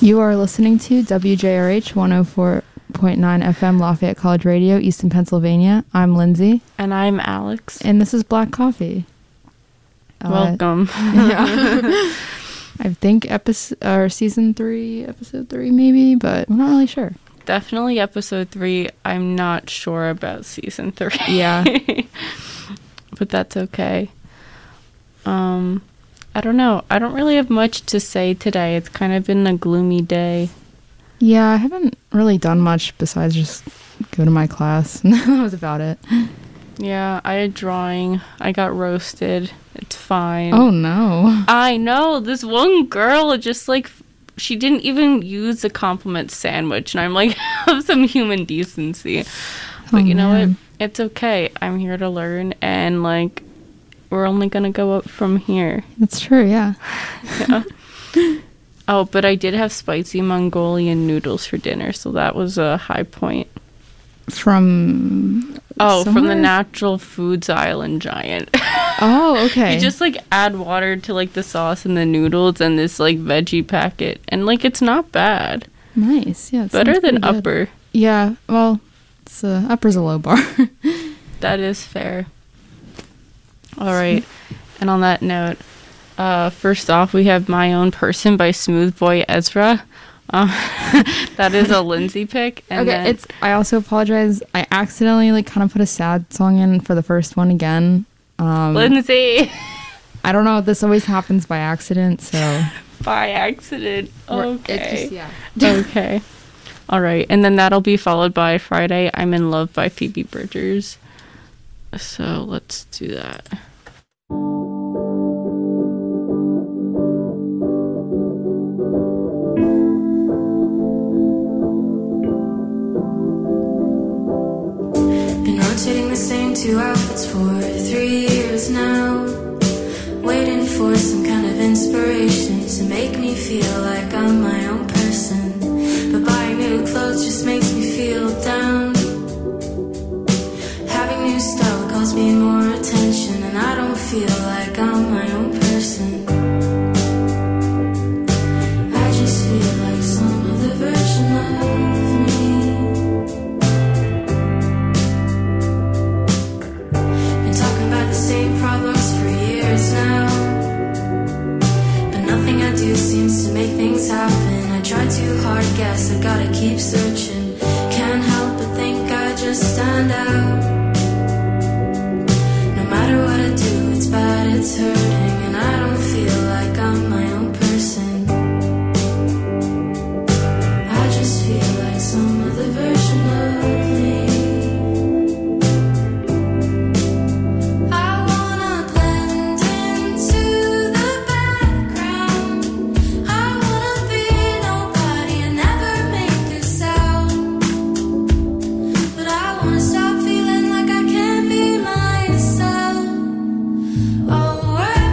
You are listening to WJRH 104.9 FM Lafayette College Radio, Easton, Pennsylvania. I'm Lindsay. And I'm Alex. And this is Black Coffee. Welcome. Yeah. I think season 3, episode 3 maybe, but I'm not really sure. Definitely episode 3. I'm not sure about season 3. Yeah. But that's okay. I don't know. I don't really have much to say today. It's kind of been a gloomy day. Yeah, I haven't really done much besides just go to my class. That was about it. Yeah, I had drawing. I got roasted. It's fine. Oh, no. I know. This one girl just, she didn't even use a compliment sandwich. And I'm like, have some human decency. But you know what? It's okay. I'm here to learn. And, we're only going to go up from here. That's true, yeah. Yeah. Oh, but I did have spicy Mongolian noodles for dinner, so that was a high point. From the Natural Foods Island Giant. Oh, okay. You just, add water to, the sauce and the noodles and this, veggie packet. And, it's not bad. Nice, yeah. Better than Upper. Yeah, well, Upper's a low bar. That is fair. All right. And on that note, first off, we have My Own Person by Smooth Boy Ezra. That is a Lindsay pick. And okay, I also apologize. I accidentally kind of put a sad song in for the first one again. Lindsay! I don't know. This always happens by accident, so. By accident. Okay. Yeah. Okay. All right. And then that'll be followed by Friday, I'm in Love by Phoebe Bridgers. So let's do that. Been rotating the same 2 outfits for 3 years now, waiting for some kind of inspiration to make me feel like I'm my own person. But buying new clothes just makes me feel down. Having new style calls me more attention, and I don't feel like I'm my own person. I just feel like some other version of me. Been talking about the same problems for years now, but nothing I do seems to make things happen. I try too hard, guess I gotta keep searching. Can't help but think I just stand out. No matter what I do, it's bad, it's hurting, and I don't feel like I'm my own person. I just feel like some other version of me. I wanna blend into the background. I wanna be nobody and never make a sound. But I wanna stop feeling like I can't be myself. Oh, we're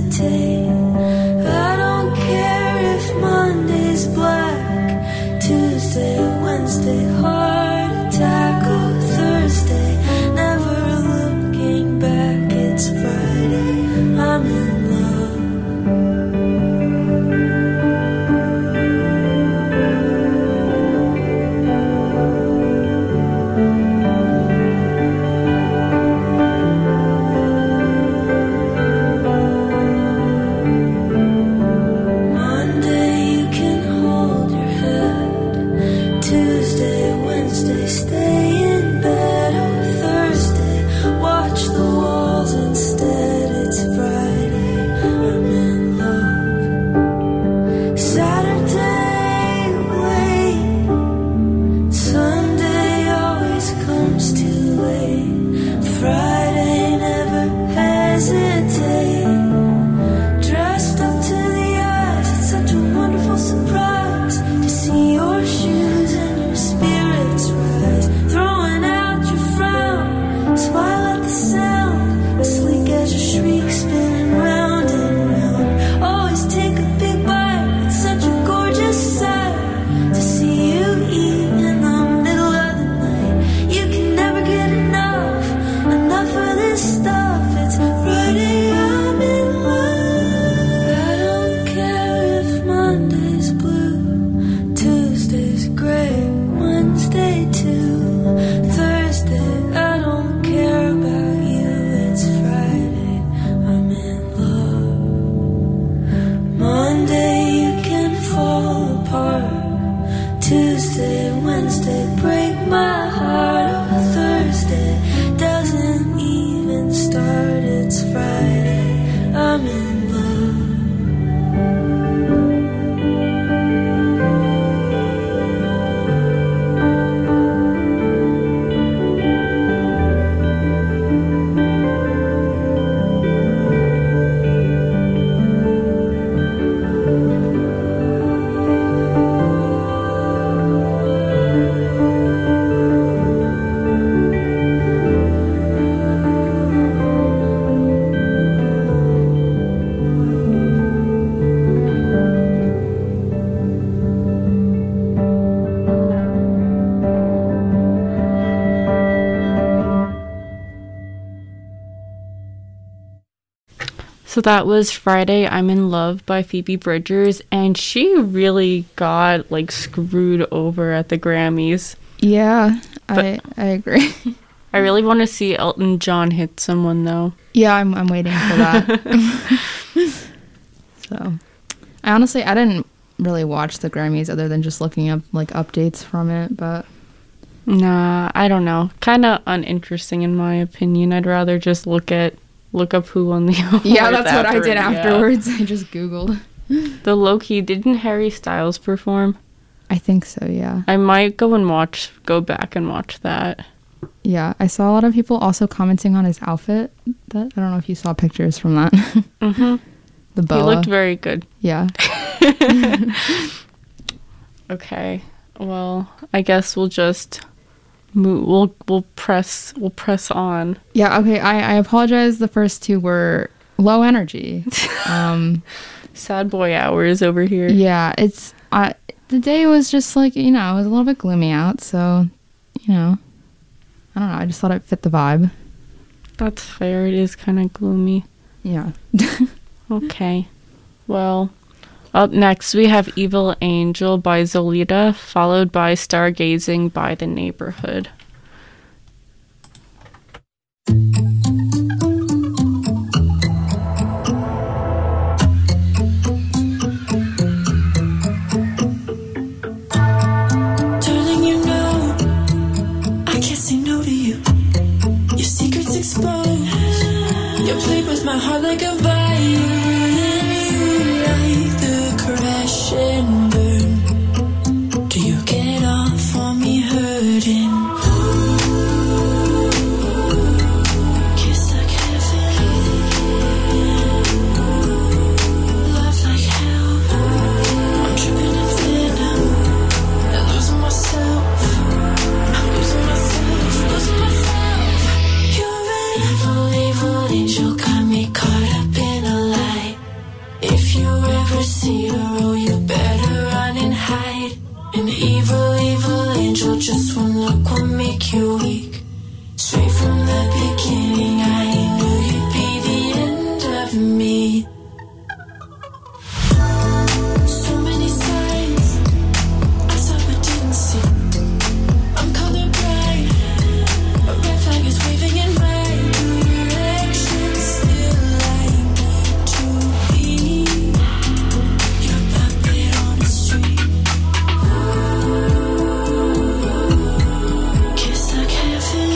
hesitate. I don't care if Monday's black, Tuesday, Wednesday, heart attack, or Thursday, never looking back, it's Friday, I'm in love. So that was Friday, I'm in Love by Phoebe Bridgers, and she really got, like, screwed over at the Grammys. Yeah, I agree. I really want to see Elton John hit someone, though. Yeah, I'm waiting for that. So, I didn't really watch the Grammys other than just looking up, like, updates from it, but... Nah, I don't know. Kind of uninteresting, in my opinion. I'd rather just look up who won the awards. Yeah, that's what I did afterwards. I just Googled. The low-key, didn't Harry Styles perform? I think so, yeah. I might go back and watch that. Yeah, I saw a lot of people also commenting on his outfit. I don't know if you saw pictures from that. Mm-hmm. The boa. He looked very good. Yeah. Okay. Well, I guess we'll just move. We'll press on. Yeah, okay. I apologize. The first two were low energy. Sad boy hours over here. Yeah, it's the day was just like, it was a little bit gloomy out, so I don't know, I just thought it fit the vibe. That's fair. It is kind of gloomy. Yeah. Okay. Well, up next we have Evil Angel by Zolita, followed by Stargazing by The Neighborhood. My heart like a violin, like the crash and burn. Do you get off on me hurting? If you ever see her, oh, you better run and hide. An evil, evil angel, just one look will make you weak. Straight from the beginning, I knew you'd be the end of me. So many signs I saw but didn't see. I'm colorblind. A red flag is waving in my direction. Still I need to be your puppet on the street. Kiss like heaven,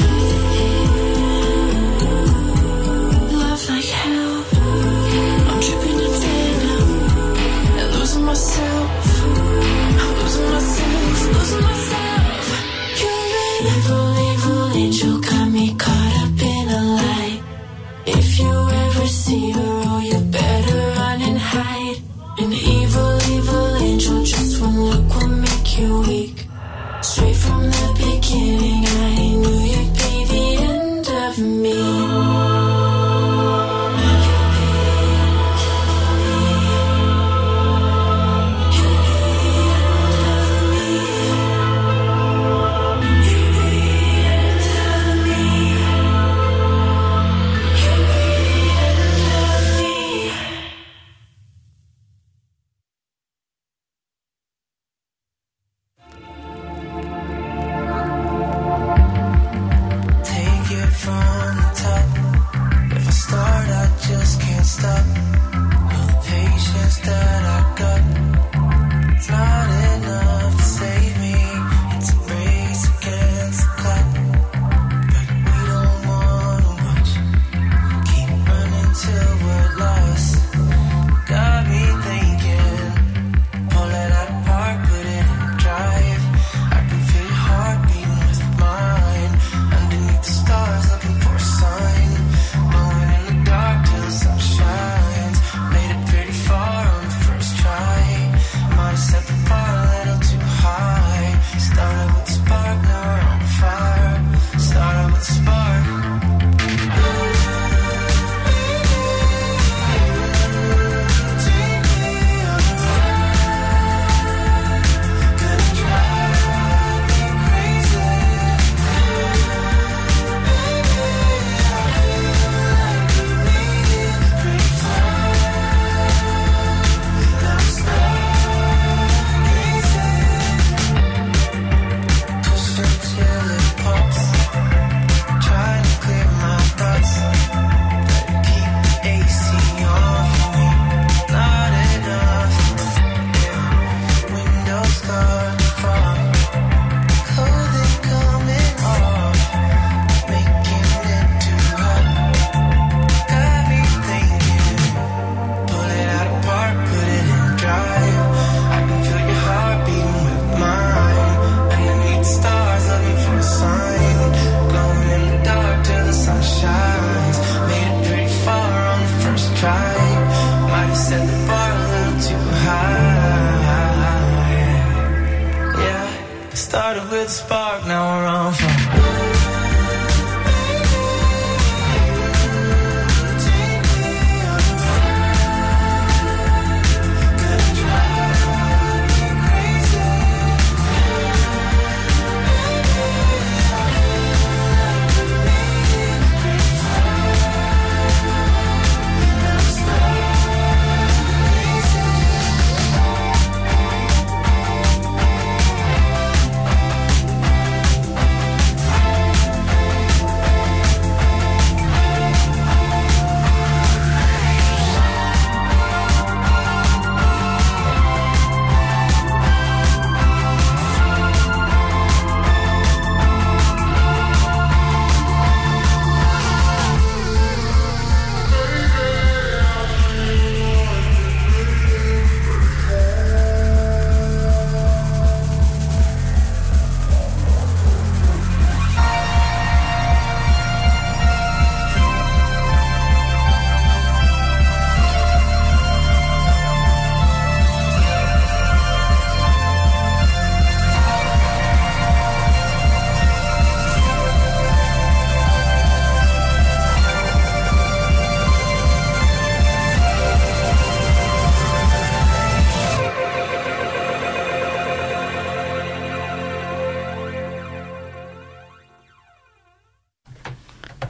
love like hell. I'm tripping in venom and losing myself. I'm losing myself, losing myself. You're an evil, evil angel, got me caught up in a lie. If you ever see her, oh, you better run and hide. An evil, evil angel, just one look will make you weak. Straight from the beginning, I knew you'd be the end of me. Take it from the top. If I start, I just can't stop. All the patience that I got, it's not enough to save me. It's a race against the clock, but we don't wanna watch. Keep running till we're lost. Got me thinking, pull it out of park, put it in drive. I can feel your heart beating with mine. Underneath the stars, looking for a sign. Blowing in the dark till the sun shines. Made it pretty far on the first try. Might have set the bar a little too high. Started with a spark, now we're on fire. Started with a spark. Take me on a ride. Gonna drive me crazy. Pretty far. Now I'm stargazing. Push until it pops. Trying to clear my thoughts. Better keep the AC on for me. Not enough. Yeah. Windows start to fog. Clothing coming off. Making it too hot. Got me thinking. Pull it out of park, put it in drive. I can feel your heart beating with mine. Underneath the stars, looking for a sign. Glowing in the dark till the sun shines. Made it pretty far on the first try. Might have set the bar a little too high. Yeah, started with a spark, now we're on fire. Take me on a ride. Gonna drive me crazy. Pretty far. Now I'm stargazing.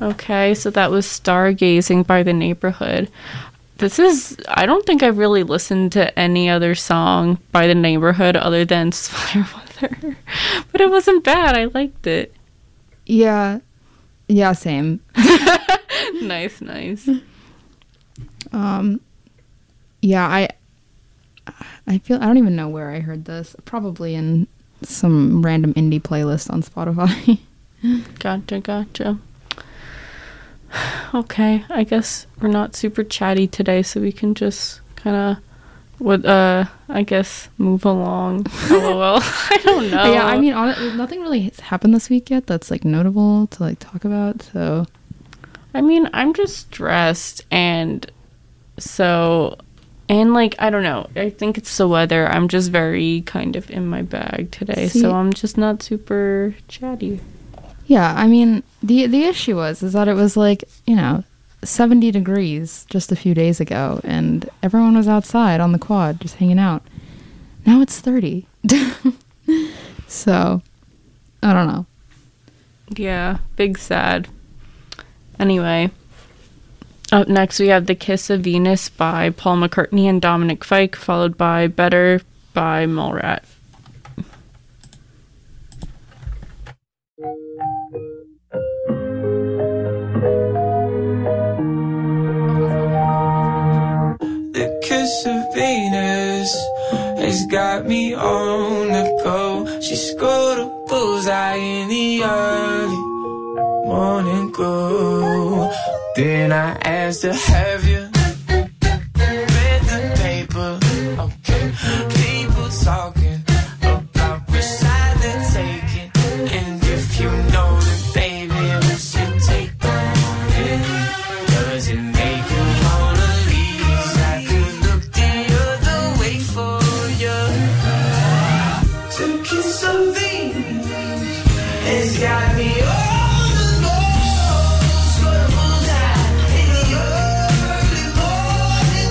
Okay, so that was Stargazing by The Neighborhood. I don't think I've really listened to any other song by The Neighborhood other than Fireweather. But it wasn't bad. I liked it. Yeah. Yeah, same. Nice. Yeah, I feel, I don't even know where I heard this. Probably in some random indie playlist on Spotify. Gotcha. Okay, I guess we're not super chatty today, so we can just kind of, I guess, move along. LOL. I don't know. Yeah, I mean, nothing really has happened this week yet that's, like, notable to, like, talk about, so. I mean, I'm just stressed, and like, I don't know. I think it's the weather. I'm just very kind of in my bag today, so I'm just not super chatty. Yeah, I mean, the issue is that it was like, 70 degrees just a few days ago, and everyone was outside on the quad just hanging out. Now it's 30. So, I don't know. Yeah, big sad. Anyway, up next we have The Kiss of Venus by Paul McCartney and Dominic Fike, followed by Better by Mallrat. The kiss of Venus has got me on the go. She scored a bullseye in the early morning glow. Then I asked her, have you read the paper? Okay, people talking about which side they're taking. And if you know the baby, what's your take on it? Does it make you wanna leave? 'Cause I could look the other way for you. The kiss of Venus has got me on the go. Swimmers out in the early morning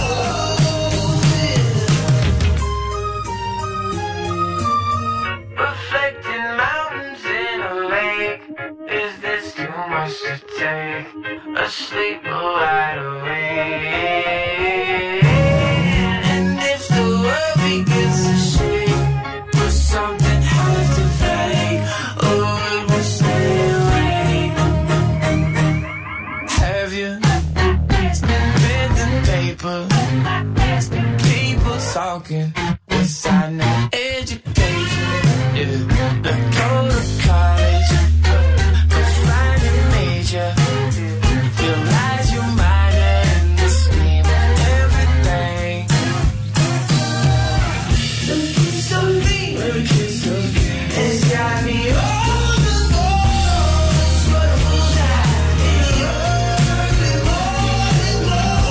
glow. Reflecting mountains in a lake. Is this too much to take? Asleep or wide awake? And if the world begins to shake, will something have to break? Or it will stay awake? Have you read the paper? People talking without no education. Yeah, go to college, go find a major. Realize you're minor in the scheme of everything. The kiss of Venus has got me on the go. Swimmers out in the early morning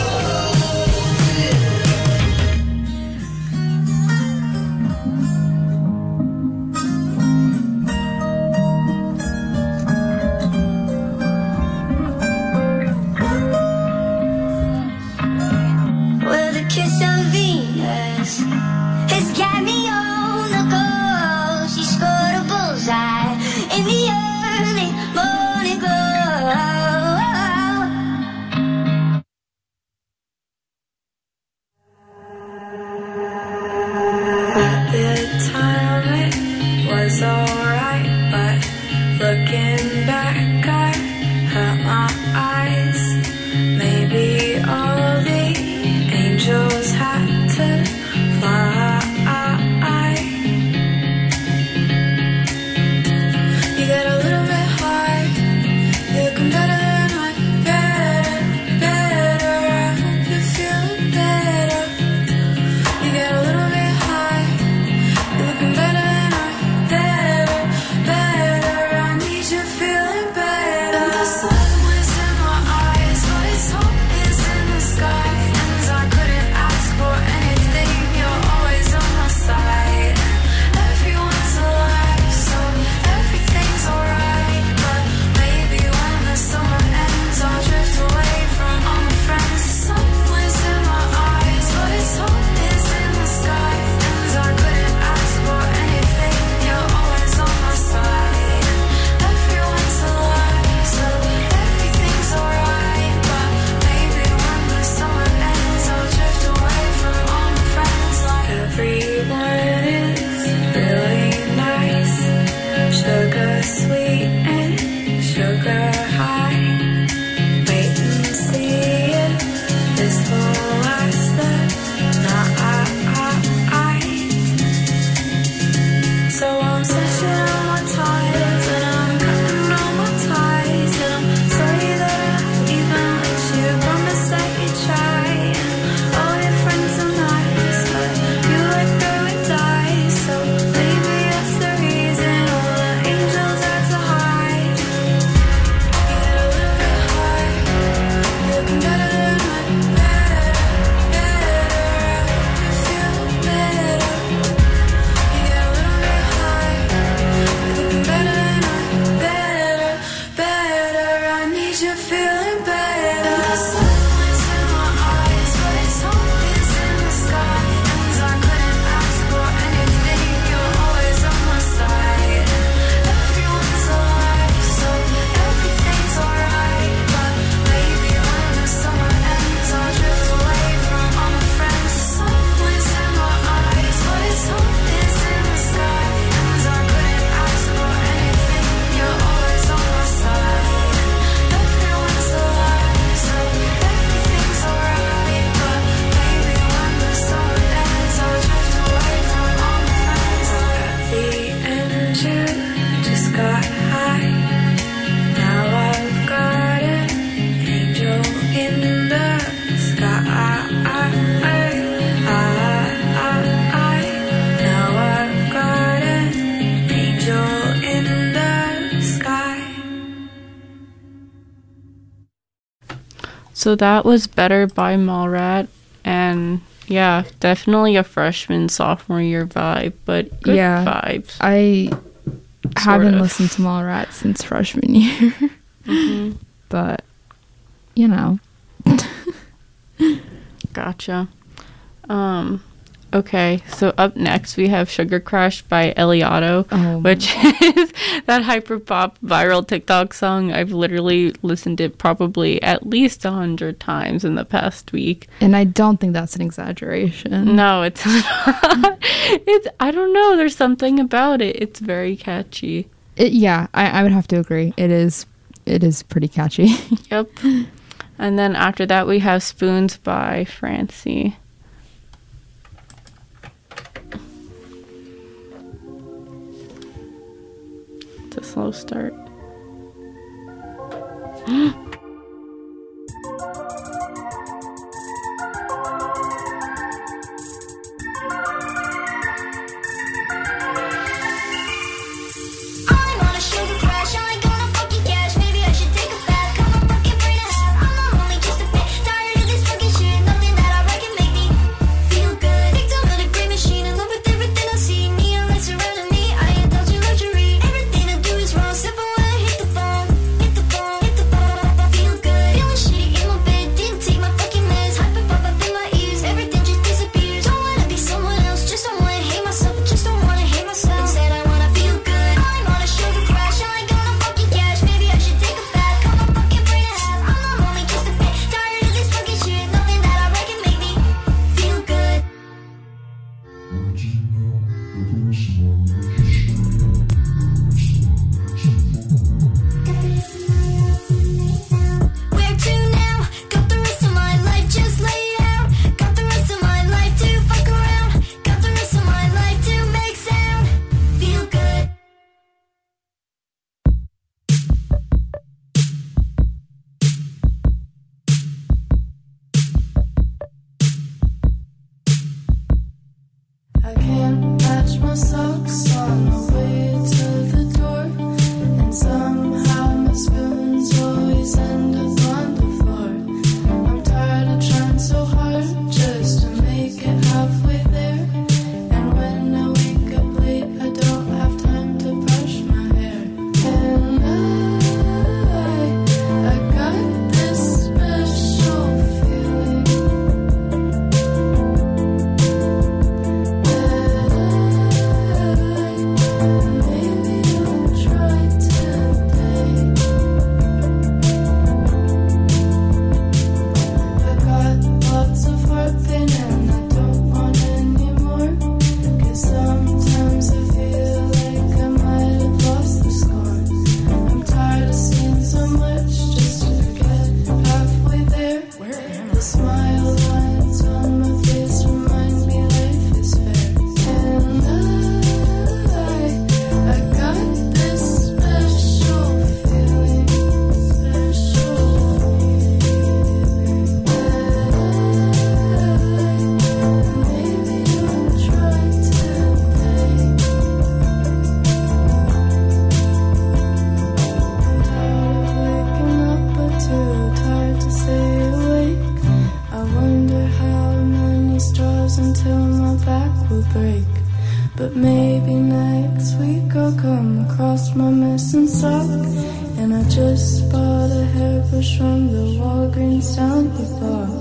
Well, the kiss of Venus has got me on the go. She scored a bullseye in the early morning glow. At the time it was alright, but looking back I hurt my eyes. Maybe all the angels had to fly. You get a little bit high, you're looking better than I. Better, I hope you're feeling better. You get a little bit high, So that was Better by Mallrat, and yeah, definitely a freshman, sophomore year vibe, but good vibes. I haven't listened to Mallrats since freshman year. But, you know. Gotcha. Okay, so up next we have Sugar Crash by Eliotto, which is that hyperpop viral TikTok song. I've literally listened to it probably at least 100 times in the past week. And I don't think that's an exaggeration. No, it's not. I don't know, there's something about it. It's very catchy. I would have to agree. It is pretty catchy. Yep. And then after that we have Spoons by Francie. A slow start. But maybe next week I'll come across my missing sock. And I just bought a hairbrush from the Walgreens down the block.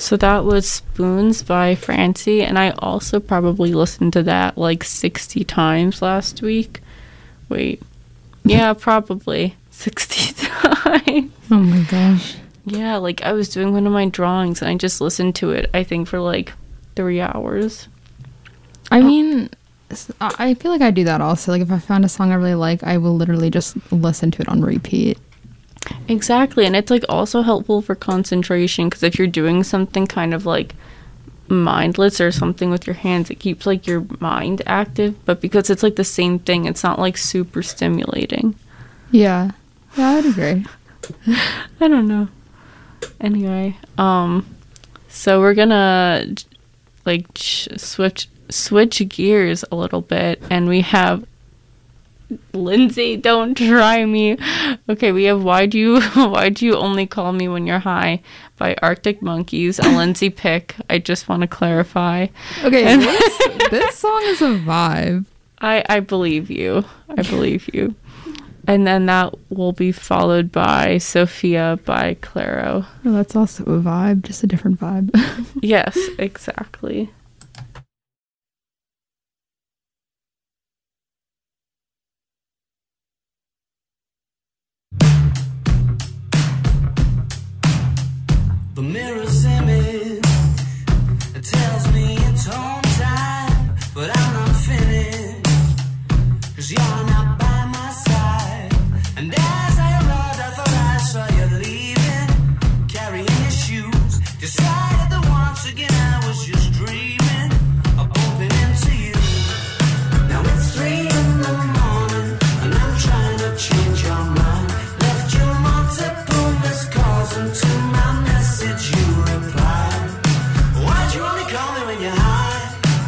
So that was Spoons by Francie, and I also probably listened to that like 60 times last week. Wait. Yeah, probably 60 times. Oh my gosh. Yeah, like I was doing one of my drawings and I just listened to it, I think, for like 3 hours. I mean, I feel like I do that also. Like if I found a song I really like, I will literally just listen to it on repeat. Exactly, and it's like also helpful for concentration, because if you're doing something kind of like mindless or something with your hands, it keeps like your mind active, but because it's like the same thing, it's not like super stimulating. Yeah, I would agree. I don't know. Anyway, so we're gonna like switch gears a little bit, and we have Lindsay, don't try me. Okay, we have why'd you only call me when you're high by Arctic Monkeys, a Lindsay pick. I just want to clarify. Okay, this song is a vibe. I believe you. I believe you. And then that will be followed by Sophia by Clairo. Oh, that's also a vibe, just a different vibe. Yes, exactly. The mirror's image, it tells me it's home time, but I'm not finished, 'cause you're not by my side. And as I arrived, I thought I saw you leaving, carrying your shoes. Decided that once again I was just dreaming of bumping into you. Now it's 3 in the morning, and I'm trying to change your mind. Left you multiple missed calls until my message you replied. Why'd you only call me when you're high?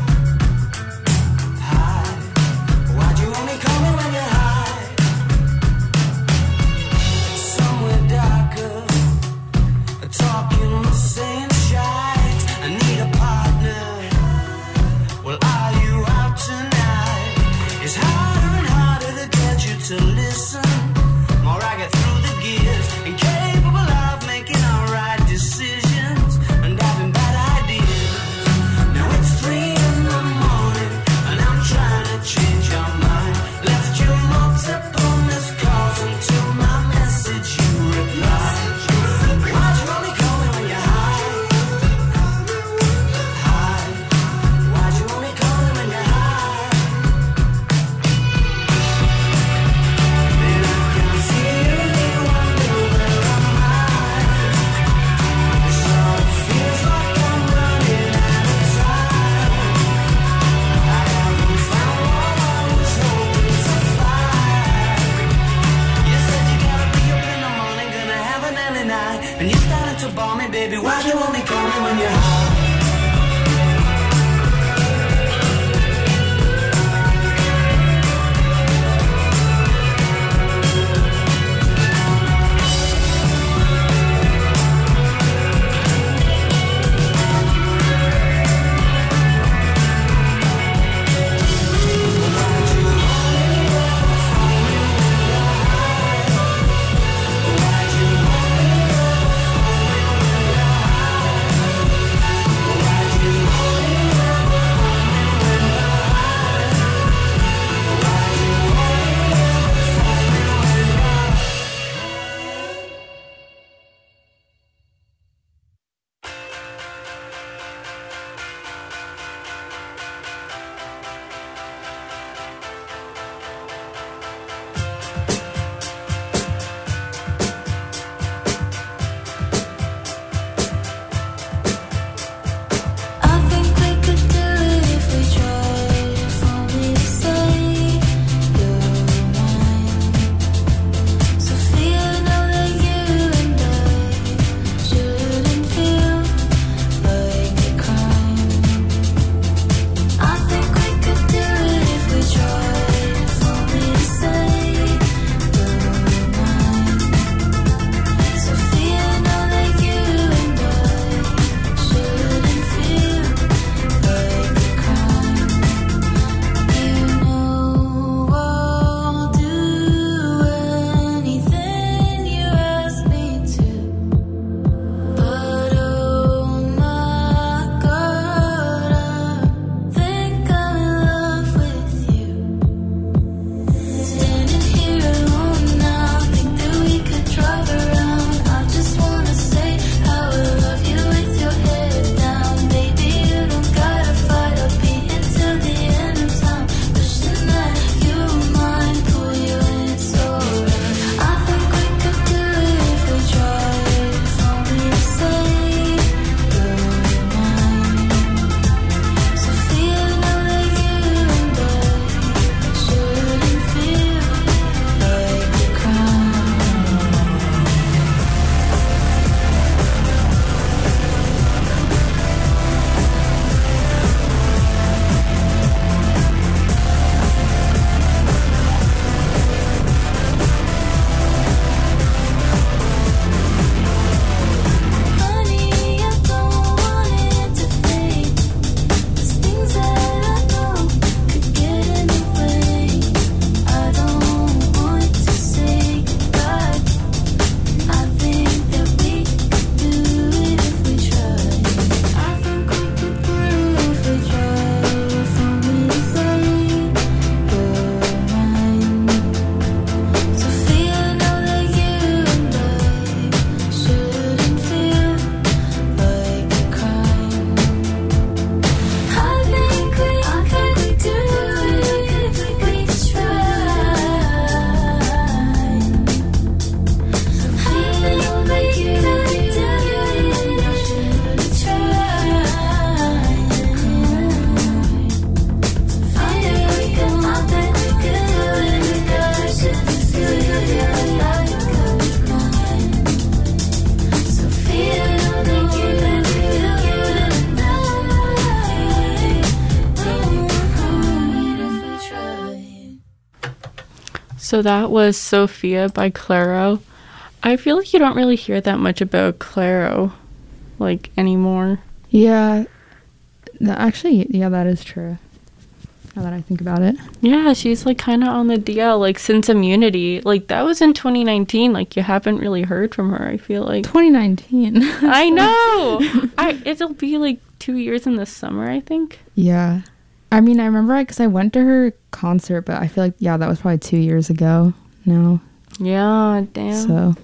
High. Why'd you only call me when you're high? Somewhere darker, talking the same shite. I need a partner. Well, are you out tonight? It's harder and harder to get you to listen. More I get through the gears, incapable of making alright decisions and having bad ideas. Now it's 3 in the morning, and I'm trying to change your mind. Left you multiple missed calls until my message you replied. Why'd you only call me when you're high? High. Why'd you only call me when you're high? And I can see you wonder where am I? This all feels like I'm running out of time. I haven't found what I was hoping to find. You said you gotta be up in the morning, gonna have an early night, and you started to bore me, baby. Why'd you only call me when you're high? Why'd you only So that was Sophia by Clairo. I feel like you don't really hear that much about Clairo, like, anymore. Yeah. Actually, yeah, that is true. Now that I think about it. Yeah, she's, like, kind of on the DL, like, since Immunity. Like, that was in 2019. Like, you haven't really heard from her, I feel like. 2019. I know! It'll be, like, 2 years in the summer, I think. Yeah. I mean, I remember because I went to her concert, but I feel like, yeah, that was probably 2 years ago now. Yeah, damn. So.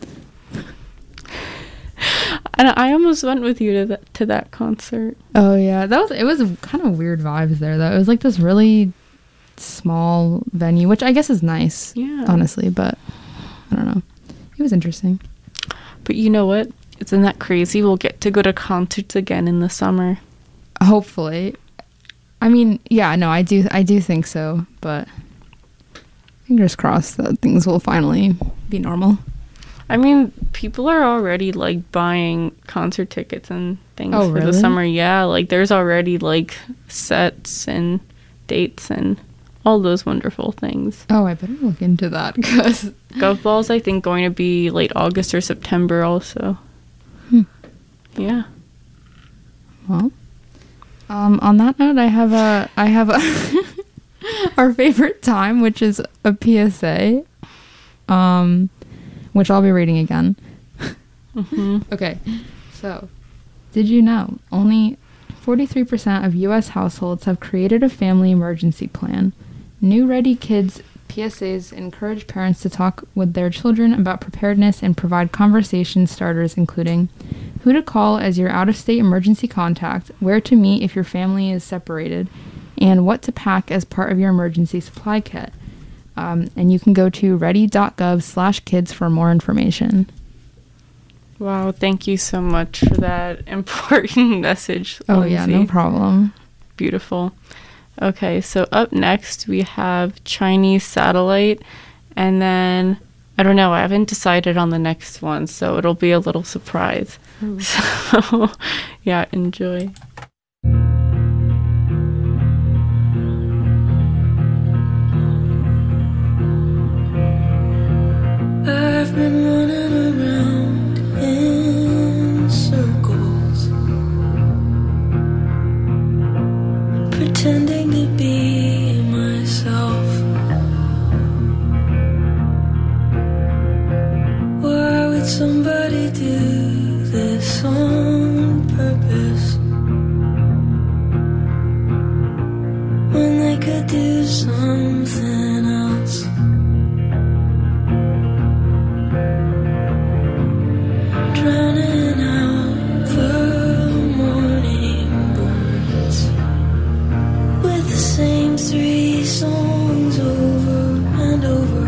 And I almost went with you to that concert. Oh, yeah. It was kind of weird vibes there, though. It was like this really small venue, which I guess is nice, honestly, but I don't know. It was interesting. But you know what? Isn't that crazy? We'll get to go to concerts again in the summer. Hopefully. I mean, yeah, no, I do think so, but fingers crossed that things will finally be normal. I mean, people are already, like, buying concert tickets and things for the summer. Yeah, like, there's already, like, sets and dates and all those wonderful things. Oh, I better look into that, because... Gov Ball's, I think, going to be late August or September also. Yeah. Well, on that note, I have our favorite time, which is a PSA. Which I'll be reading again. Okay, so, did you know only 43% of U.S. households have created a family emergency plan? New Ready Kids PSAs encourage parents to talk with their children about preparedness and provide conversation starters including who to call as your out-of-state emergency contact, where to meet if your family is separated, and what to pack as part of your emergency supply kit. And you can go to ready.gov/kids for more information. Wow, thank you so much for that important message, Lindsay. Oh, yeah, no problem. Beautiful. Okay, so up next we have Chinese Satellite, and then, I don't know, I haven't decided on the next one, so it'll be a little surprise. So, yeah, enjoy. I've been running around in circles, pretending to be myself. Why would somebody do this on purpose when they could do something else? Drowning out the morning birds with the same 3 songs over and over.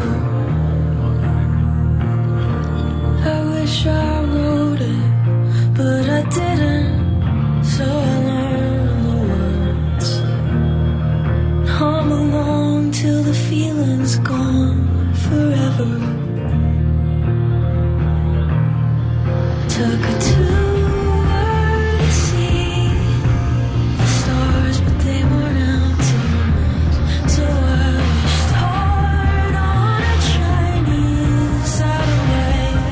I wish I wrote it, but I didn't, so I learned the words. Hum along till the feeling's gone forever. Took a tour to see the stars, but they weren't out tonight. So I wished hard on a Chinese satellite.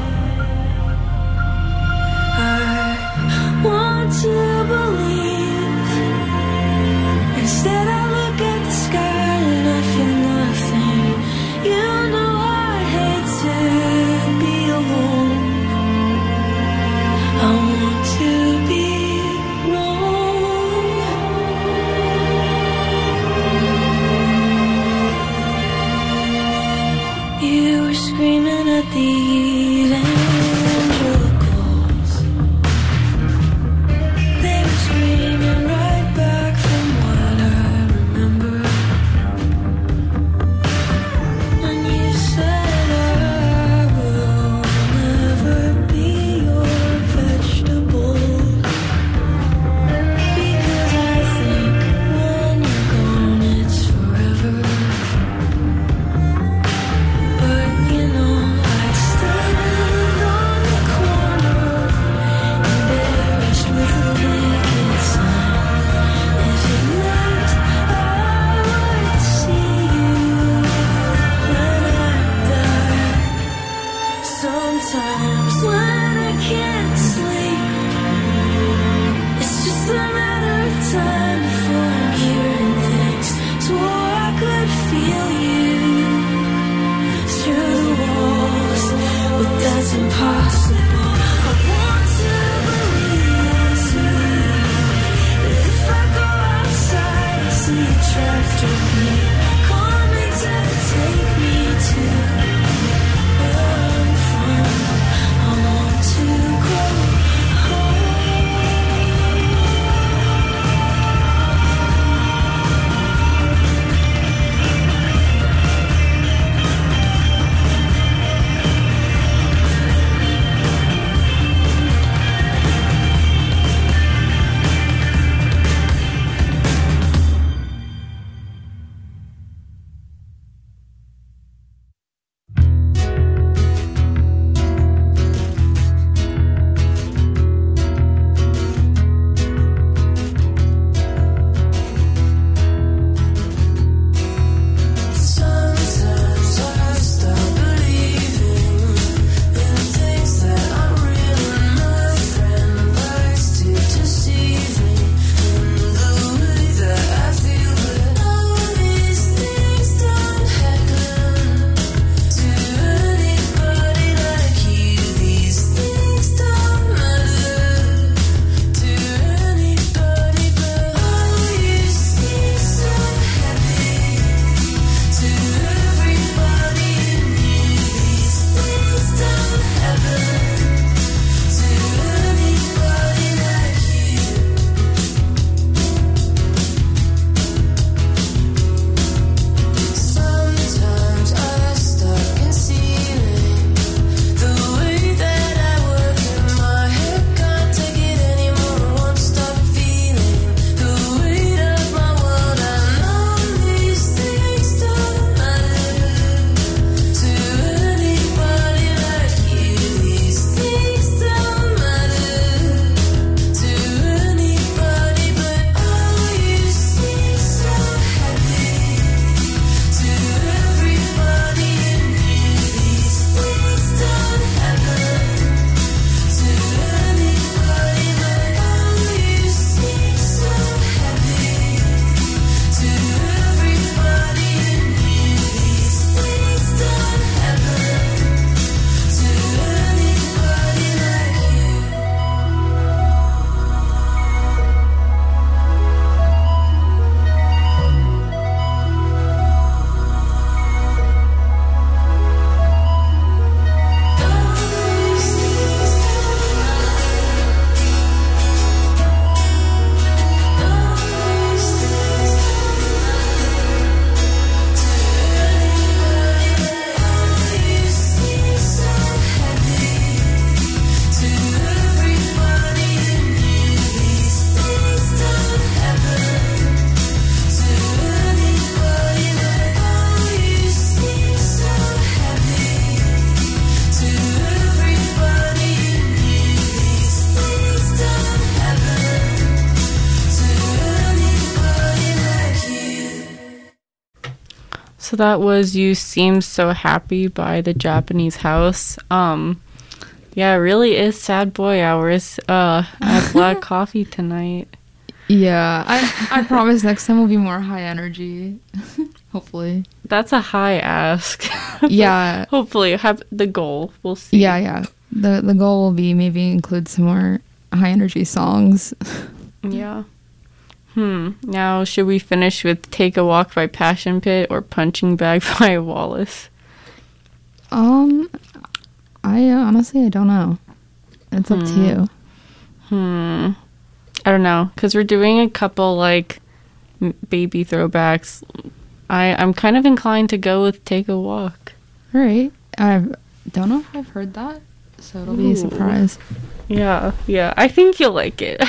I want to believe. Instead I look at the sky and I feel nothing. You know I hate to be alone. I want to be wrong. You were screaming at the evangelicals. They were screaming right back from what I remember. And you said I will never be your vegetable, because I think when you're gone it's forever. But you know I still So that was You Seem So Happy by The Japanese House. Yeah, it really is sad boy hours at Black Coffee tonight. Yeah, I promise next time will be more high energy. Hopefully. That's a high ask. Yeah. Hopefully, have the goal. We'll see. Yeah. The goal will be maybe include some more high energy songs. Yeah. Now, should we finish with Take a Walk by Passion Pit or Punching Bag by Wallace? I honestly, I don't know. It's up to you. I don't know, because we're doing a couple, like, baby throwbacks. I'm kind of inclined to go with Take a Walk. All right. I don't know if I've heard that, so it'll be a surprise. Yeah. I think you'll like it.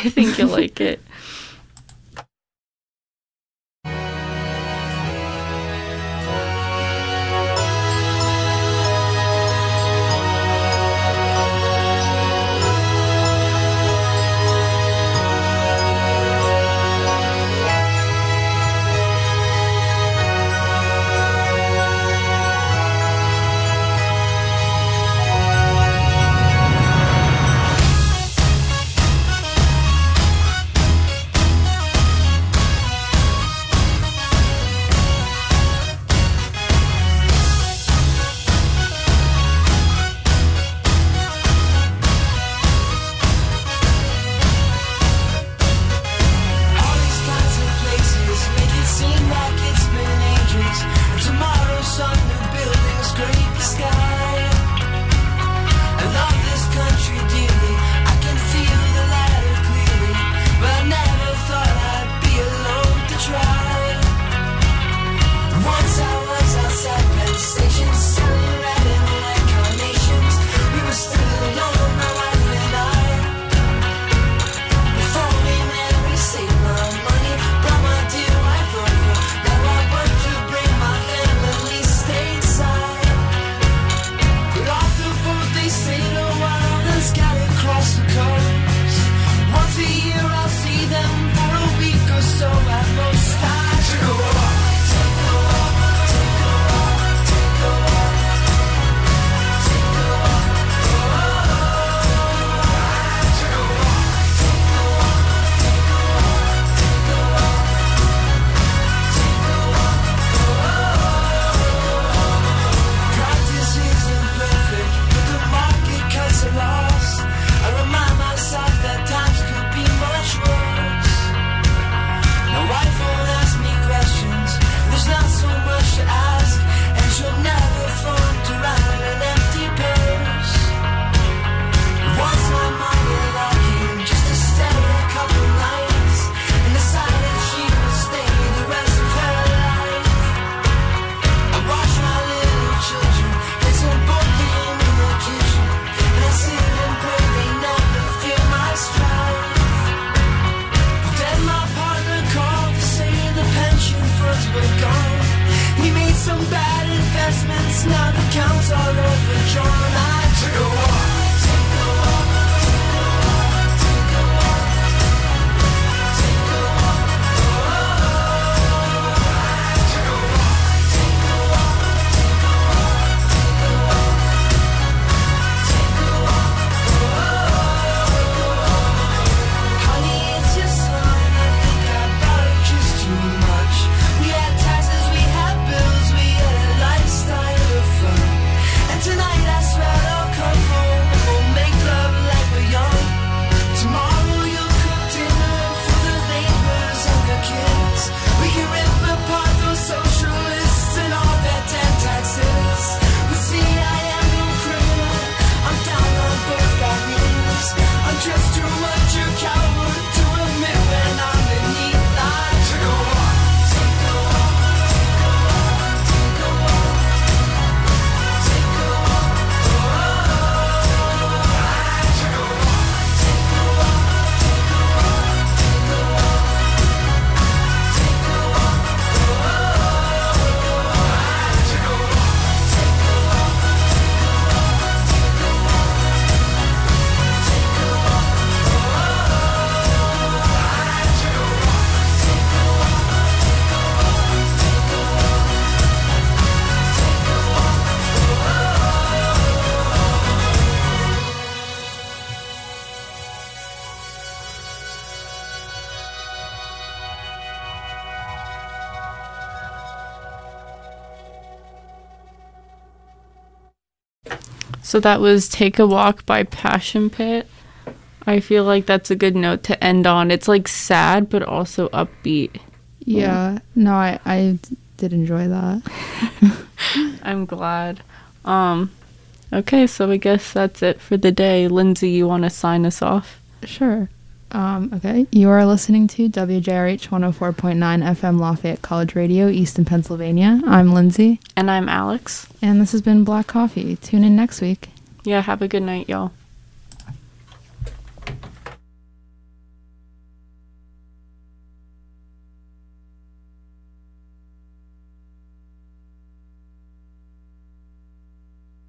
So that was Take a Walk by Passion Pit. I feel like that's a good note to end on. It's like sad, but also upbeat. Yeah. No, I did enjoy that. I'm glad. Okay, so I guess that's it for the day. Lindsay, you want to sign us off? Sure. Okay. You are listening to WJRH 104.9 FM Lafayette College Radio, Easton, Pennsylvania. I'm Lindsay. And I'm Alex. And this has been Black Coffee. Tune in next week. Yeah, have a good night, y'all.